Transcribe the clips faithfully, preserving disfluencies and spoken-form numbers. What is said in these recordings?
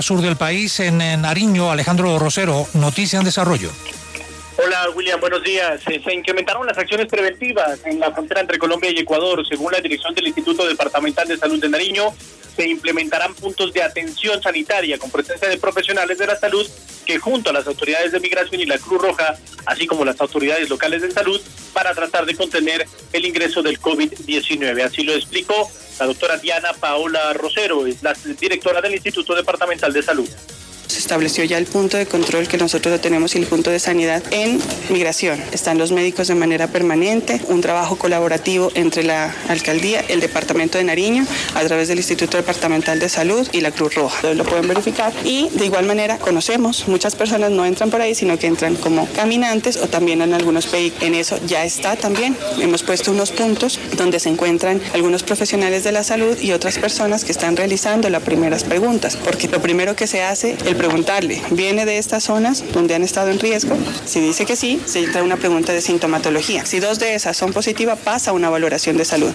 Sur del país, en Nariño, Alejandro Rosero, noticia en desarrollo. Hola William, buenos días. Se incrementaron las acciones preventivas en la frontera entre Colombia y Ecuador. Según la dirección del Instituto Departamental de Salud de Nariño, se implementarán puntos de atención sanitaria con presencia de profesionales de la salud que junto a las autoridades de migración y la Cruz Roja, así como las autoridades locales de salud, para tratar de contener el ingreso del COVID diecinueve. Así lo explicó la doctora Diana Paola Rosero, es la directora del Instituto Departamental de Salud. Se estableció ya el punto de control que nosotros lo tenemos y el punto de sanidad en migración. Están los médicos de manera permanente, un trabajo colaborativo entre la alcaldía, el departamento de Nariño, a través del Instituto Departamental de Salud y la Cruz Roja. Lo pueden verificar y de igual manera conocemos, muchas personas no entran por ahí, sino que entran como caminantes o también en algunos vehículos. En eso ya está también. Hemos puesto unos puntos donde se encuentran algunos profesionales de la salud y otras personas que están realizando las primeras preguntas, porque lo primero que se hace, el preguntarle, ¿viene de estas zonas donde han estado en riesgo? Si dice que sí, se entra una pregunta de sintomatología. Si dos de esas son positivas, pasa a una valoración de salud.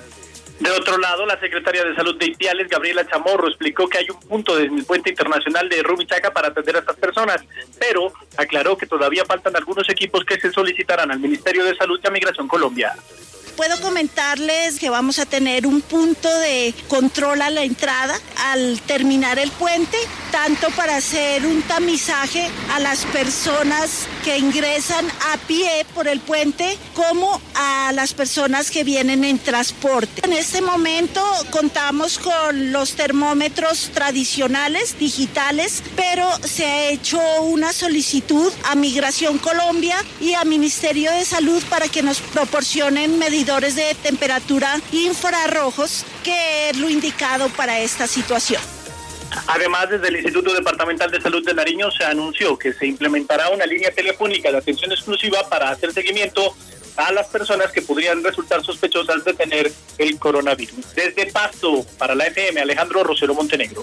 De otro lado, la secretaria de Salud de Ipiales, Gabriela Chamorro, explicó que hay un punto desde el puente internacional de Rumichaca para atender a estas personas, pero aclaró que todavía faltan algunos equipos que se solicitarán al Ministerio de Salud y a Migración Colombia. Puedo comentarles que vamos a tener un punto de control a la entrada al terminar el puente, tanto para hacer un tamizaje a las personas que ingresan a pie por el puente como a las personas que vienen en transporte. En este momento contamos con los termómetros tradicionales, digitales, pero se ha hecho una solicitud a Migración Colombia y a Ministerio de Salud para que nos proporcionen medidas de temperatura infrarrojos, que es lo indicado para esta situación. Además, desde el Instituto Departamental de Salud de Nariño se anunció que se implementará una línea telefónica de atención exclusiva para hacer seguimiento a las personas que podrían resultar sospechosas de tener el coronavirus. Desde Pasto, para la F M, Alejandro Rosero Montenegro.